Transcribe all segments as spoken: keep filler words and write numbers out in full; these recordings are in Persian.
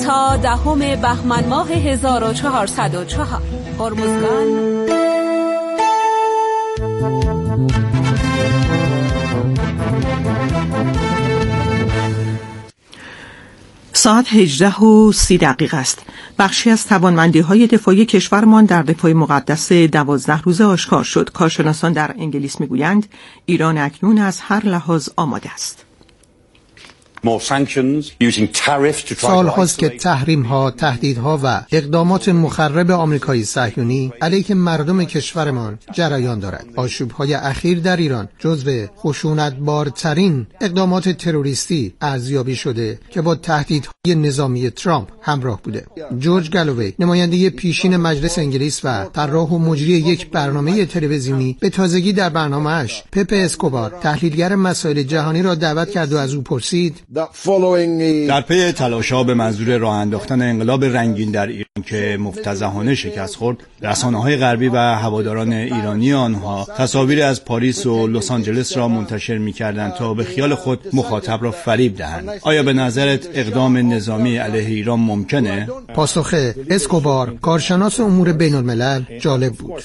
تا دهم بهمن ماه هزار و چهارصد و چهار. هرمزگان. ساعت هجده و سی دقیقه است. بخشی از توانمندی‌های دفاعی کشورمان در دفاع مقدس دوازده روزه آشکار شد. کارشناسان در انگلیس می‌گویند ایران اکنون از هر لحاظ آماده است. سال‌هاست که تحریم‌ها، تهدیدها و اقدامات مخرب آمریکای صهیونی علیه مردم کشورمان جریان دارد. آشوب‌های اخیر در ایران جزو خشونت‌بارترین اقدامات تروریستی ارزیابی شده که با تهدیدهای نظامی ترامپ همراه بوده. جورج گالووی، نماینده پیشین مجلس انگلیس و طراح و مجری یک برنامه تلویزیونی، به تازگی در برنامه‌اش پپ اسکوبار، تحلیلگر مسائل جهانی را دعوت کرد و از او پرسید: در پی تلاش‌ها به منظور راه انداختن انقلاب رنگین در ایران که مفتضحانه شکست خورد، رسانه‌های غربی و هواداران ایرانی آنها تصاویری از پاریس و لس آنجلس را منتشر می‌کردند تا به خیال خود مخاطب را فریب دهند. آیا به نظرت اقدام نظامی علیه ایران ممکنه؟ پاسخ اسکوبار، کارشناس امور بین‌الملل، جالب بود.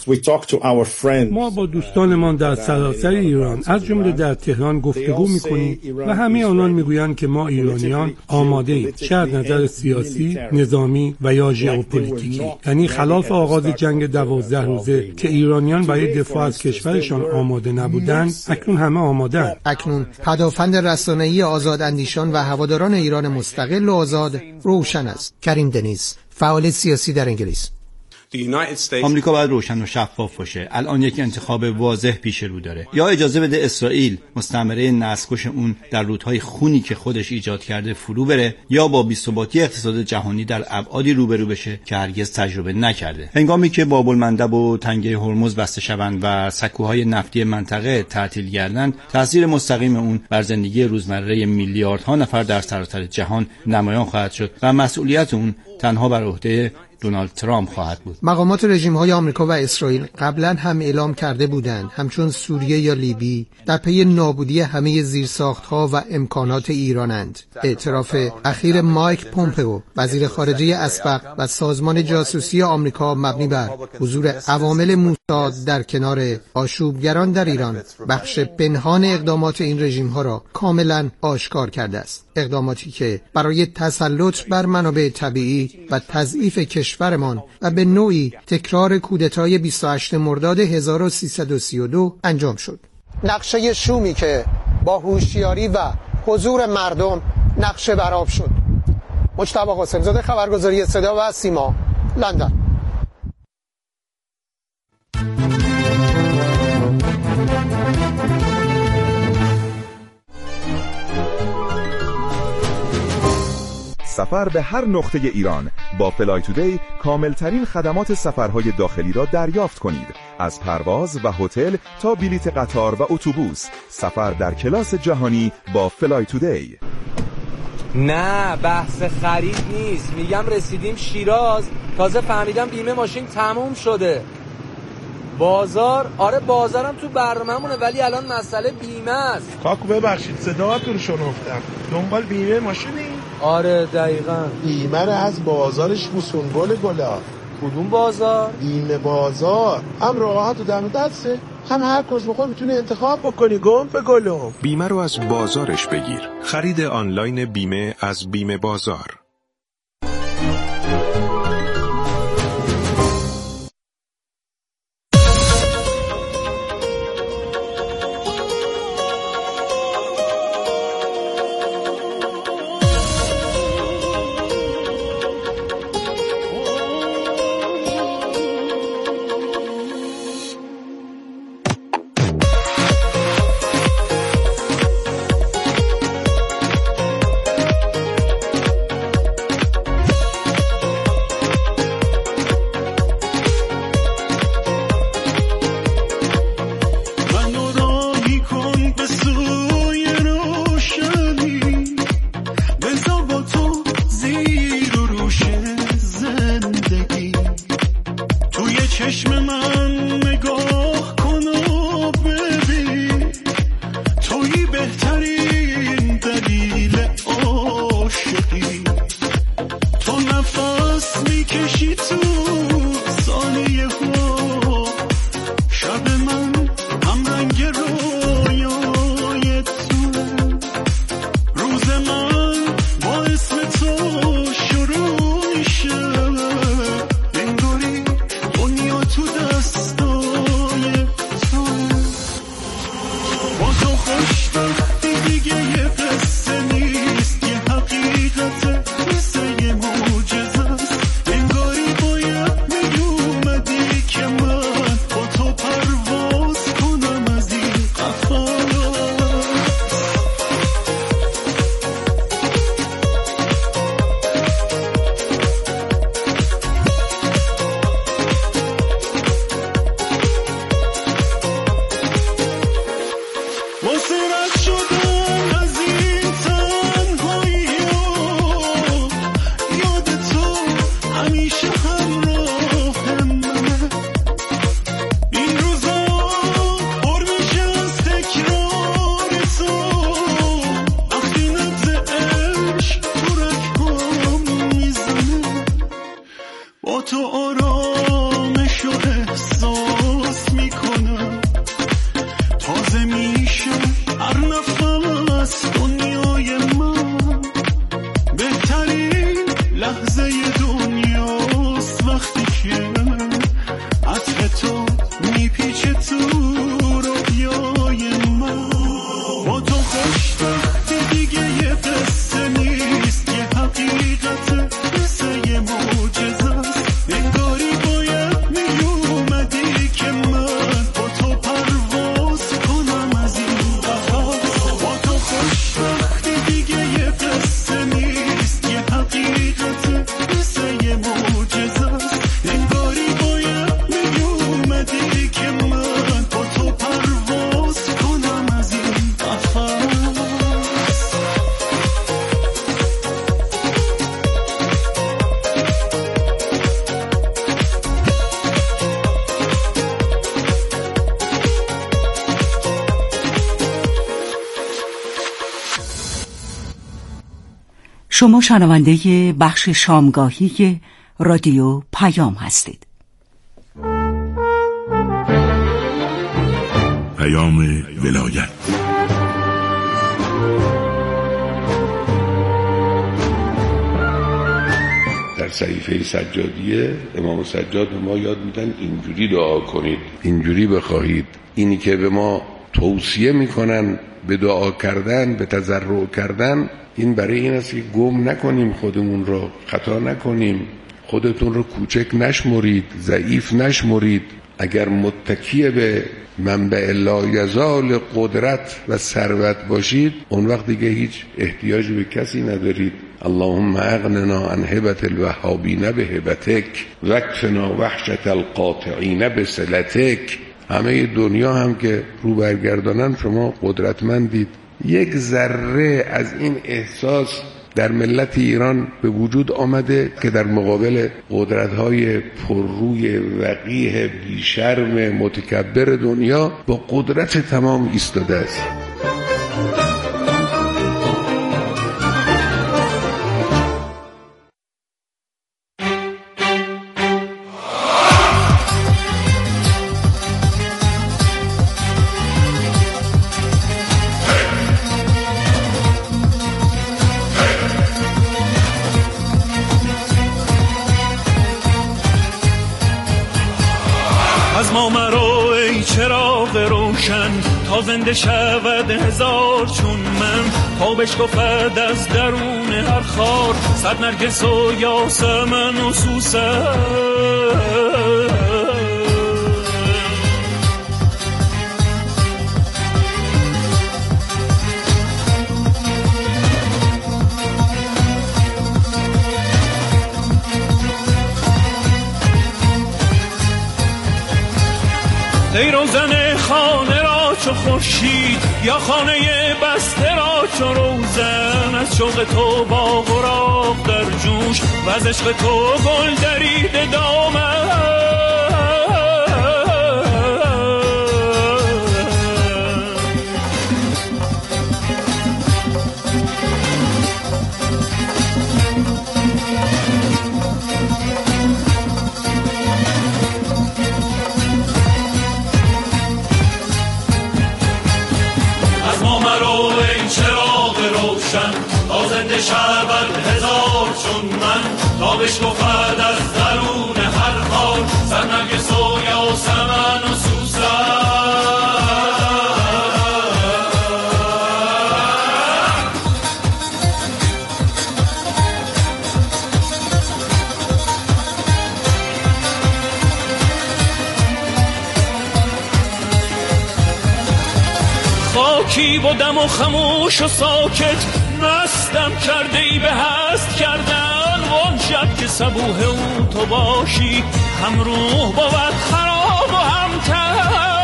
ما با دوستانمان در سراسر ایران از جمله در تهران گفتگو می‌کنیم و همه آنان می‌گویند که ما ایرانیان آماده ایم، چه از نظر سیاسی، نظامی و یا ژئوپلیتیکی. یعنی خلاف آغاز جنگ دوازده روزه که ایرانیان برای دفاع از کشورشان آماده نبودند، اکنون همه آماده‌اند. اکنون پدافند رسانه‌ای آزاداندیشان و هواداران ایران مستقل و آزاد روشن است. کریم دنیز، فعال سیاسی در انگلیس: آمریکا باید روشن و شفاف باشه. الان یک انتخاب واضح پیش رو داره. یا اجازه بده اسرائیل، مستعمره نسل‌کش اون، در رودهای خونی که خودش ایجاد کرده فرو بره، یا با بی‌ثباتی اقتصاد جهانی در ابعادی روبرو بشه که هرگز تجربه نکرده. هنگامی که باب المندب و تنگه هرمز بسته شوند و سکوهای نفتی منطقه تعطیل گردند، تاثیر مستقیم اون بر زندگی روزمره میلیاردها نفر در سراسر جهان نمایان خواهد شد و مسئولیت اون تنها بر عهده دونالد ترامپ خواهد بود. مقامات رژیم‌های آمریکا و اسرائیل قبلا هم اعلام کرده بودند همچون سوریه یا لیبی در پی نابودی همه زیرساخت‌ها و امکانات ایرانند. اعتراف اخیر مایک پومپئو، وزیر خارجه اسبق و سازمان جاسوسی آمریکا، مبنی بر حضور عوامل موساد در کنار آشوبگران در ایران، بخش پنهان اقدامات این رژیم‌ها را کاملا آشکار کرده است. اقداماتی که برای تسلط بر منابع طبیعی و تضعیف کشورمان و به نوعی تکرار کودتای بیست و هشتم مرداد هزار و سیصد و سی و دو انجام شد. نقشه شومی که با هوشیاری و حضور مردم نقشه برآب شد. مجتبی قاسم‌زاده، خبرگزاری صدا و سیما، لندن. سفر به هر نقطه ایران با فلای تودی کاملترین خدمات سفرهای داخلی را دریافت کنید. از پرواز و هتل تا بلیت قطار و اتوبوس، سفر در کلاس جهانی با فلای تودی. نه بحث خرید نیست، میگم رسیدیم شیراز، تازه فهمیدم بیمه ماشین تموم شده. بازار، آره بازارم تو برنامه‌مونه، ولی الان مسئله بیمه است. کاکو ببخشید صداتون رو شنفتم، دنبال بیمه ماشینی؟ آره دقیقاً. بیمه رو از بازارش بوسون گل گلا. کدوم بازار؟ بیمه بازار، هم راحت و دم دسته، هم هر کس بخوای میتونی انتخاب بکنی. گم به گلم. بیمه رو از بازارش بگیر. خرید آنلاین بیمه از بیمه بازار. تو نفس میکشی تو ثانیه ها، شب من هم رنگ رویای تو، روز من با اسم تو شروع میشه، انگاری دنیا تو دستای تو، با تو خوشبختی دیگه یه قصه نیست، یه حقیقته مثل یه معجزه است، انگاری باید میومدی که من با تو پرواز کنم از این قفس. مسرت شدم از این تنهایی ها، یاد تو همیشه همراه منه، این روزا پر میشه از تکرار تو، وقتی نبض عشق تو رگ‌هام میزنه، با تو آرامش و احساس میکنم، تازه میشه هر نفس دنیای من، بهترین لحظه دنیاست وقتی که عطر تو میپیچه تو رویای من، با تو خوشبختی دیگه یه قصه نیست، یه حقیقته مثل یه معجزه است، انگاری باید میومدی که من با تو پرواز کنم از این قفس، با تو خوشبختی دیگه یه قصه نیست، یه حقیقته مثل یه معجزه است، انگاری باید میومدی که من با تو پرواز کنم از این قفس. شما شنونده بخش شامگاهی رادیو پیام هستید. پیام ولایت. در صحیفه سجادیه امام سجاد به ما یاد میدن اینجوری دعا کنید، اینجوری بخواهید. اینی که به ما توصیه میکنن به دعا کردن، به تضرع کردن، این برای این است که گم نکنیم خودمون رو، خطا نکنیم، خودتون رو کوچک نشمرید، ضعیف نشمرید. اگر متکی به منبع لایزال قدرت و ثروت باشید، اون وقت دیگه هیچ احتیاجی به کسی ندارید. اللهم اغننا عن هبة الوهابین بهبتک واکفنا وحشة القاطعین بصلتک. همه دنیا هم که رو برگردانن شما قدرتمندید. یک ذره از این احساس در ملت ایران به وجود آمده که در مقابل قدرت‌های پرروی وقیح بیشرم متکبر دنیا با قدرت تمام ایستاده است. تا زنده شود هزار چون من، تا بشکفد از درون هر خار صد نرگس و یاسمن و سوسن. ای روزن خانه را چو خورشید، یا خانه بسته را چو روزن، از شوق تو با غراق در جوش و از عشق تو گل درید دامن. من تابش گفت از درون هر خار سرنگ سویا و سمن و سوسن خاکی بودم و خموش و ساکت مستم کرده ای به هست کردن وان شب که صبوح او تو باشی هم روح بود خراب و هم تن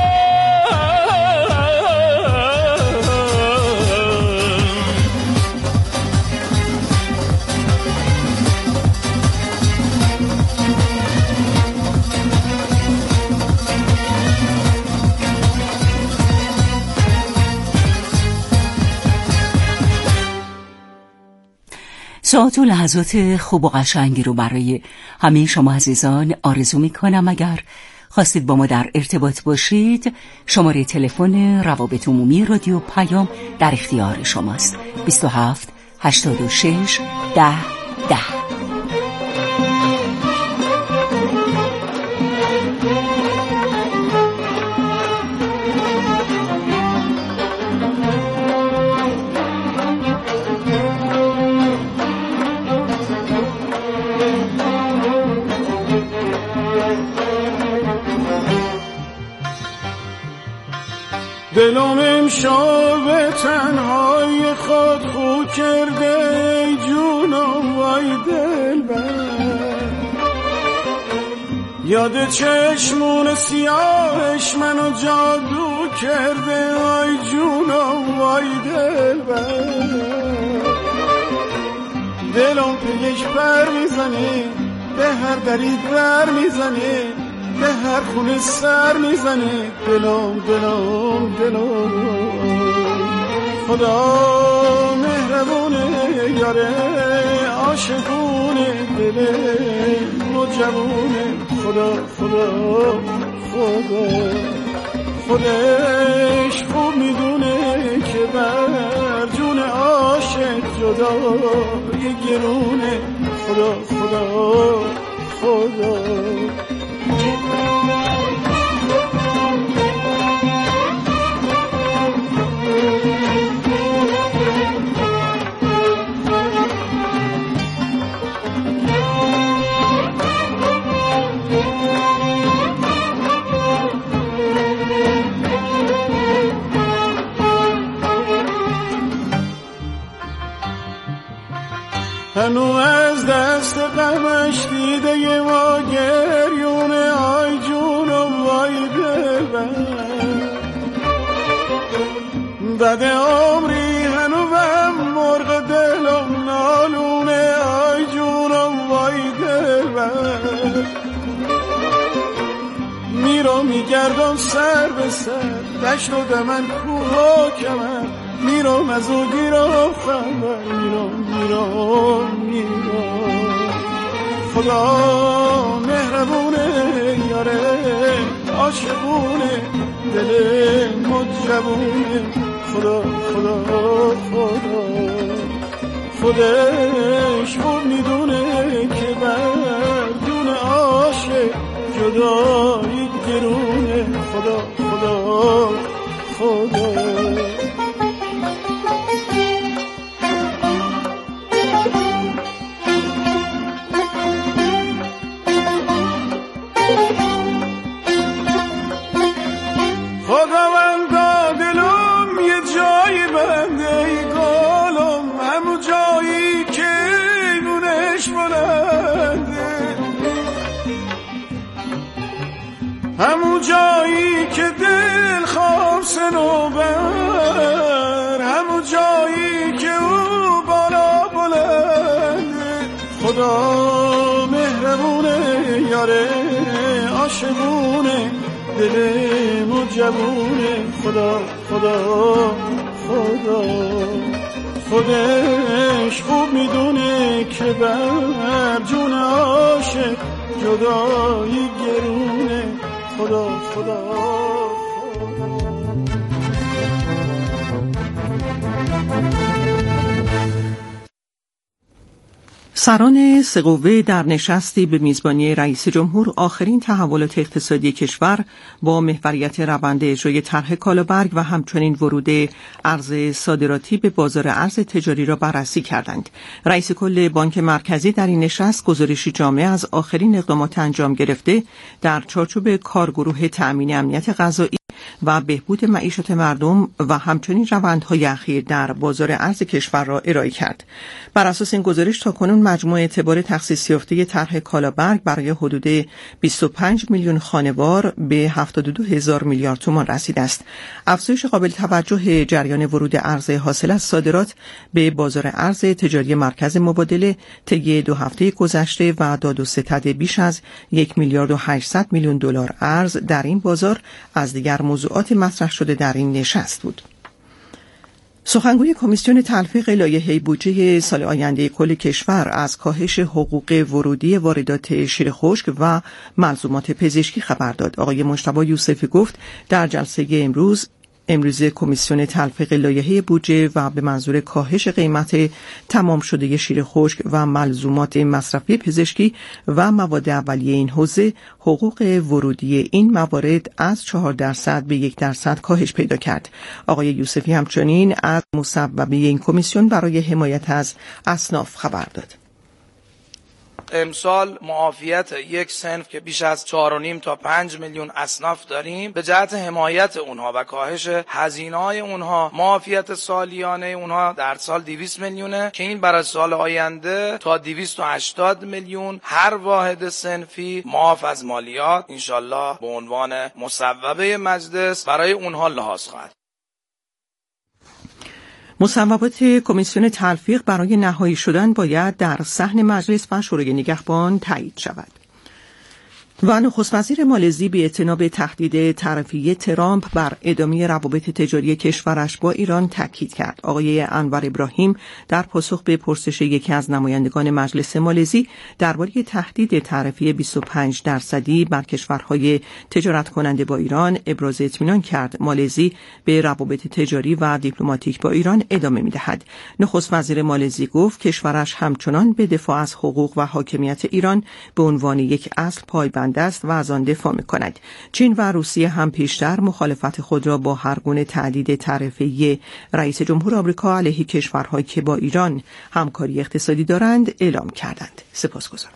ساعت و لحظات خوب و قشنگی رو برای همه شما عزیزان آرزو می کنم. اگر خواستید با ما در ارتباط باشید شماره تلفن روابط عمومی رادیو پیام در اختیار شماست. بیست و هفت هشتاد و شش ده ده. دلم امشب به تنهای خود خو کرده ای جونم وای دلبر یاد چشمون سیاهش منو جادو کرده ای جونم وای دلبر دلم پیش پر میزنه به هر دری در میزنه به هر خونه سر میزنه دلم دلم دلم خدا مهربونه یاره عاشقونه دل مجبونه خدا خدا خدا خودش خوب میدونه که بر جون عاشق جدا یه گرونه خدا خدا خدا هنو از دست غمش دیده یه ما گریونه آی جونم وای دلبر بعد عمری هنو بهم مرغ دلم نالونه آی جونم وای دلبر میرم میگردم سر به سر دشت و دمن کوه و کمر میرم از او گیرم خبر میرم میرم میرم خدا مهربونه یاره عاشقونه دل مجبونه خدا خدا خدا خودش خوب میدونه که بر جون عاشق جدایی گرونه خدا خدا خدا خداوندا دلم یه جایی بنده ای گلم همو جایی که ایمونش بلنده همو جایی که دل خواب سنوبر همو جایی که او بالا بلنده خدا مهربونه یاره عاشقونه دل مجبونه خدا خدا خدا خودش خوب میدونه که بر جون عاشق جدایی گرونه خدا خدا سران سه قوه در نشستی به میزبانی رئیس جمهور آخرین تحولات اقتصادی کشور با محوریت روند اجرای طرح کالابرگ و همچنین ورود ارز صادراتی به بازار ارز تجاری را بررسی کردند. رئیس کل بانک مرکزی در این نشست گزارشی جامع از آخرین اقدامات انجام گرفته در چارچوب کارگروه تأمین امنیت غذایی و بهبود معیشت مردم و همچنین روندهای اخیر در بازار ارز کشور را ارائه کرد. بر اساس این گزارش تاکنون مجموع اعتبار تخصیص یافته طرح کالابرگ برای حدود بیست و پنج میلیون خانوار به هفتاد و دو هزار میلیارد تومان رسیده است. افزایش قابل توجه جریان ورود ارز حاصل از صادرات به بازار ارز تجاری مرکز مبادله طی دو هفته گذشته و داد و ستد بیش از یک میلیارد و هشتصد میلیون دلار ارز در این بازار از دیگر موضوعات مطرح شده در این نشست بود. سخنگوی کمیسیون تلفیق لایحه بودجه سال آینده کل کشور از کاهش حقوق ورودی واردات شیر خشک و ملزومات پزشکی خبر داد. آقای مجتبی یوسفی گفت در جلسه امروز امروز کمیسیون تلفیق لایحه بودجه و به منظور کاهش قیمت تمام شده شیر خشک و ملزومات مصرفی پزشکی و مواد اولیه این حوزه حقوق ورودی این موارد از چهار درصد به یک درصد کاهش پیدا کرد. آقای یوسفی همچنین از مصوبه این کمیسیون برای حمایت از اصناف خبر داد. امسال معافیت یک صنف که بیش از چهار و نیم تا پنج میلیون اصناف داریم به جهت حمایت اونها و کاهش هزینه‌های اونها معافیت سالیانه اونها در سال دویست میلیونه که این برای سال آینده تا دویست و هشتاد میلیون هر واحد صنفی معاف از مالیات انشالله به عنوان مصوبه مجلس برای اونها لحاظ خواهد. مصوبات کمیسیون تلفیق برای نهایی شدن باید در صحن مجلس و شورای نگهبان تایید شود. و نخست وزیر مالزی به اعتنا تهدید تعرفی ترامپ بر ادامه روابط تجاری کشورش با ایران تاکید کرد. آقای انور ابراهیم در پاسخ به پرسش یکی از نمایندگان مجلس مالزی درباره تهدید تعرفی بیست و پنج درصدی بر کشورهای تجارت کننده با ایران ابراز اطمینان کرد مالزی به روابط تجاری و دیپلماتیک با ایران ادامه می‌دهد. نخست وزیر مالزی گفت کشورش همچنان به دفاع از حقوق و حاکمیت ایران به عنوان یک اصل پایبند است و از آن دفاع می‌کند. چین و روسیه هم پیشتر مخالفت خود را با هر گونه تهدید تعرفه‌ای رئیس جمهور آمریکا علیه کشورهایی که با ایران همکاری اقتصادی دارند اعلام کردند. سپاسگزارم.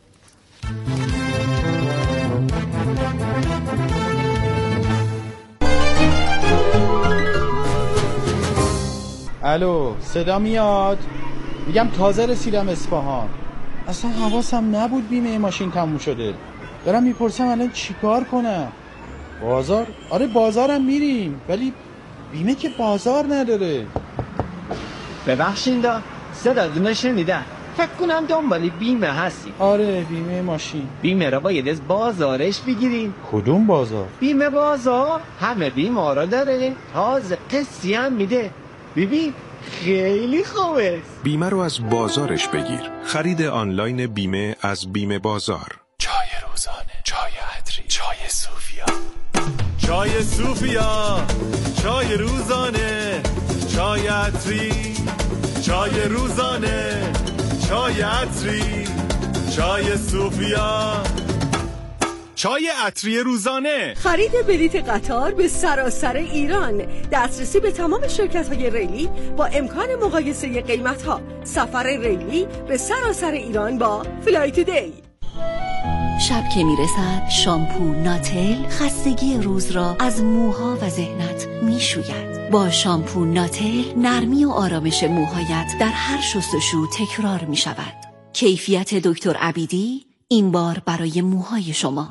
الو، صدا میاد؟ میگم تازه رسیدم اصفهان. اصلا حواسم نبود بیمه ماشین تموم شده. دارم میپرسم الان چیکار کنم؟ بازار؟ آره بازارم میریم ولی بیمه که بازار نداره. ببخشین دا صدا دونه شنیدن فکر کنم دنبالی بیمه هستی. آره بیمه ماشین. بیمه را باید از بازارش بگیرین. کدوم بازار؟ بیمه بازار همه بیمه را داره تازه قسطی هم میده. ببین خیلی خوبه. بیمه رو از بازارش بگیر. خرید آنلاین بیمه از بیمه بازار. چای روزانه، چای عطری، چای صوفیا، چای صوفیا، چای روزانه، چای عطری، چای روزانه، چای عطری، چای صوفیا، چای عطری روزانه. خرید بلیت قطار به سراسر ایران، دسترسی به تمام شرکت‌های ریلی با امکان مقایسه قیمت‌ها، سفر ریلی به سراسر ایران با فلای تودی. شب که میرسد شامپو ناتل خستگی روز را از موها و ذهنت میشوید. با شامپو ناتل نرمی و آرامش موهایت در هر شستشو تکرار میشود. کیفیت دکتر عبیدی این بار برای موهای شما.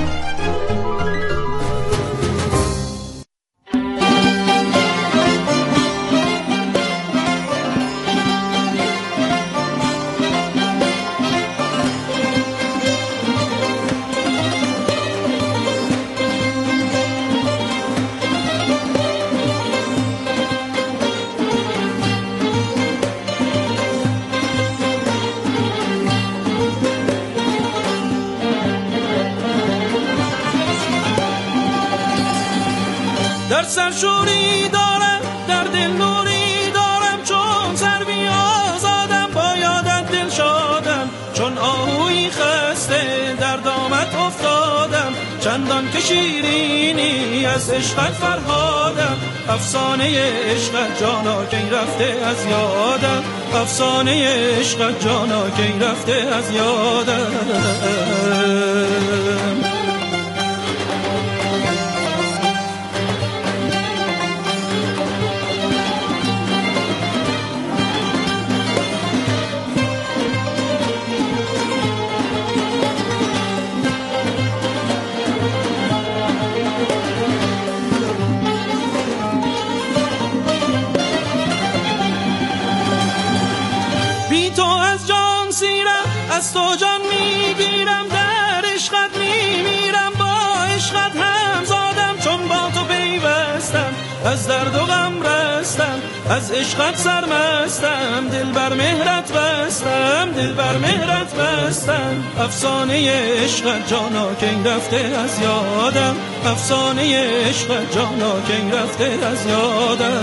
در سرشوری دارم، در دل نوری دارم، چون سر بیازادم با یادت دل شادم. چندان که شیرینی از عشقت فرهادم، افسانه عشقت جانا کی رفته از یادم، افسانه عشقت جانا کی رفته از یادم. از تو جان میگیرم، در عشقت میمیرم، با عشقت هم زادم، چون با تو پیوستم از درد و غم رستم، از عشقت سرمستم، دل بر مهرت بستم، دل بر مهرت بستم. افسانه عشقت جانا کی رفته از یادم، افسانه عشقت جانا کی رفته از یادم.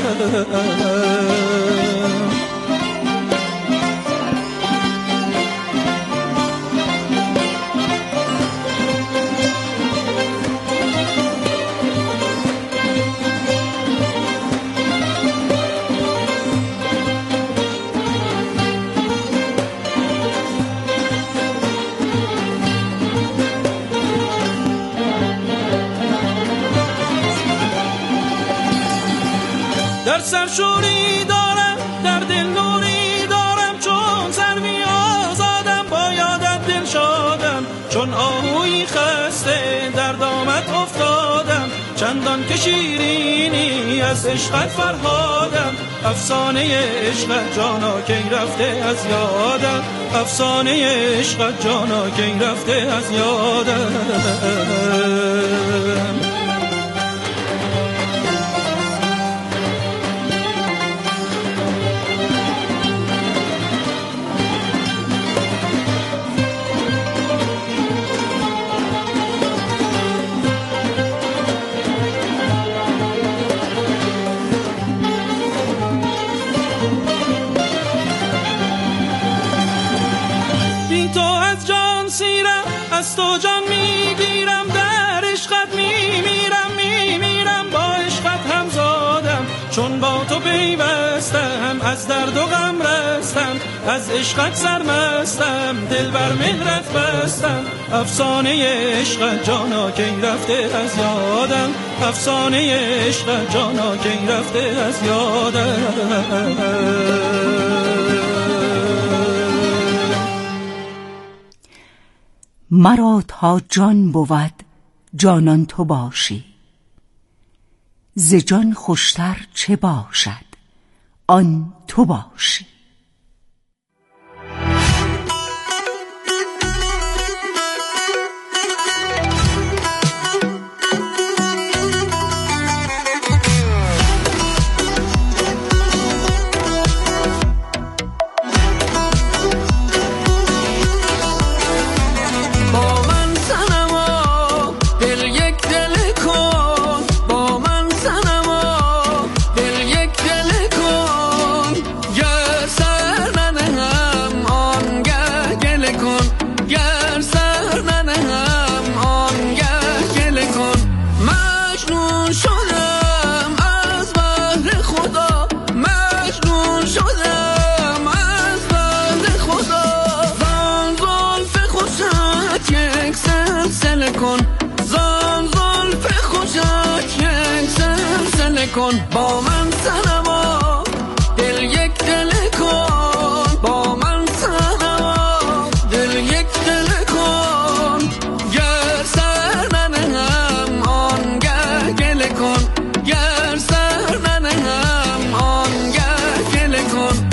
در سر شوری دارم، در دل نوری دارم، چون سروی آزادم، با یادت دل شادم، چون آهوی خسته در دامت افتادم، چندان که شیرینی از عشقت فرهادم، افسانه عشقت جانا کی رفته از یادم، افسانه عشقت جانا کی رفته از یادم. از تو جان میگیرم، در عشقت میمیرم، میمیرم، با عشقت هم زادم، چون با تو پیوستم از درد و غم رستم، از عشقت سرمستم، دل بر مهرت بستم. افسانه عشقت جانا کی رفته از یادم، افسانه عشقت جانا کی رفته از یادم. مرا تا جان بود جانان تو باشی، ز جان خوشتر چه باشد آن تو باشی. کن با من صنما، دل یک دل کن با من صنما، دل یک دل کن، گر سر ننهم آنگه گله کن، گر سر ننهم آنگه گله کن.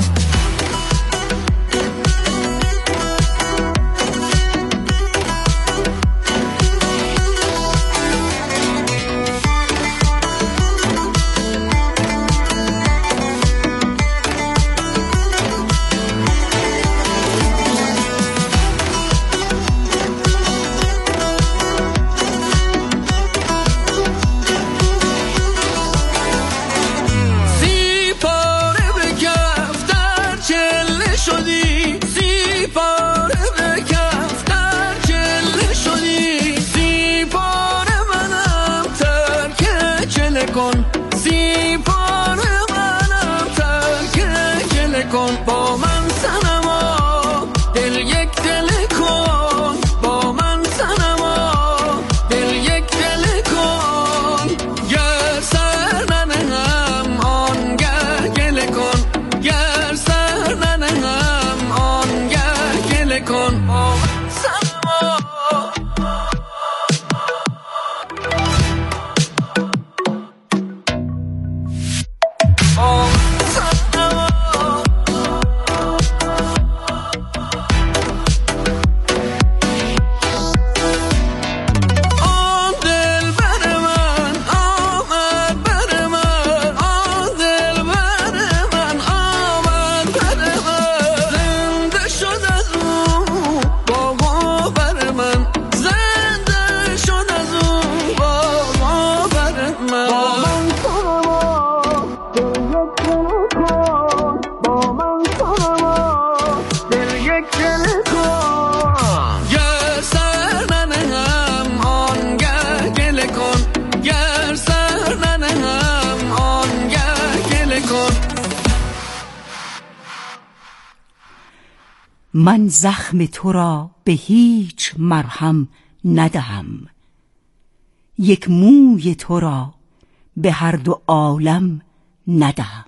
من زخم تو را به هیچ مرهم ندهم، یک موی تو را به هر دو عالم ندهم.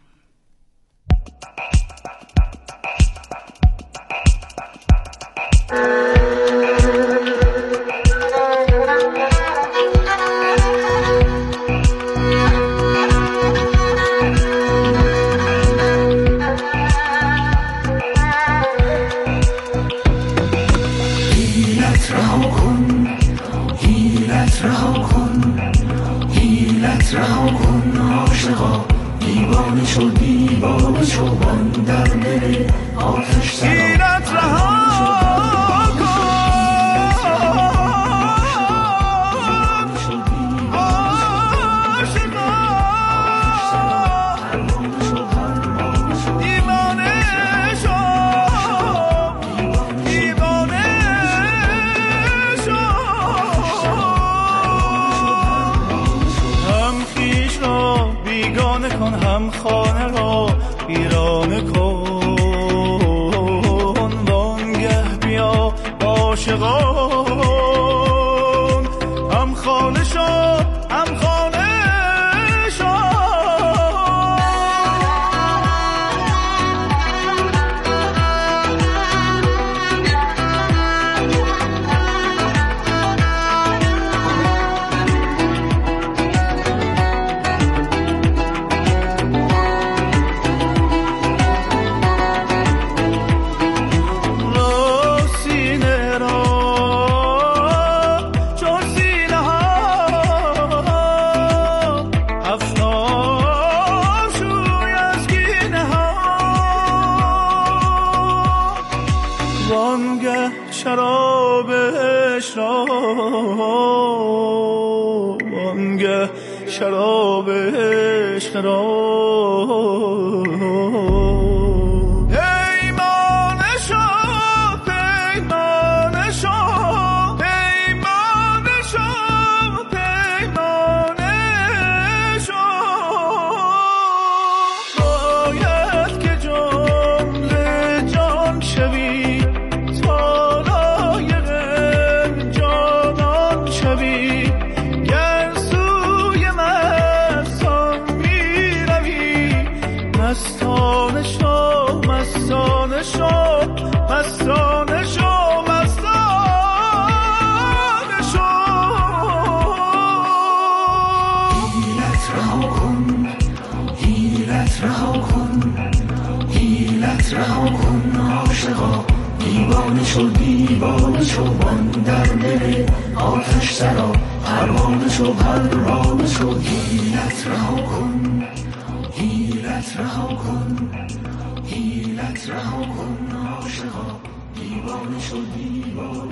رها کن عاشقا، دیوانه شو دیوانه شو من در دل آتش سرا. حیلت رها کن عاشقا، دیوانه شو دیوانه شو. بیگانه کن هم خانه را ویرانه کن، وانگه بیا عاشقان هم خانه شو هم خانه شو. وانگه شرابش را وانگه شرابش را پیمانه شو پیمانه شو پیمانه شو پیمانه شو. باید که جمله جان شوی تا لایق جانان شوی، گر سوی مستان می روی مستانه شو مستانه شو مستانه شو مستانه شو. حیلت رها کن حیلت رها کن حیلت رها کن عاشقا، دیوانه شو دیوانه شو من در دل آتش سرا. پروانه شو پروانه شو. حیلت رها کن حیلت رها کن حیلت رها کن عاشقا، دیوانه شو دیوانه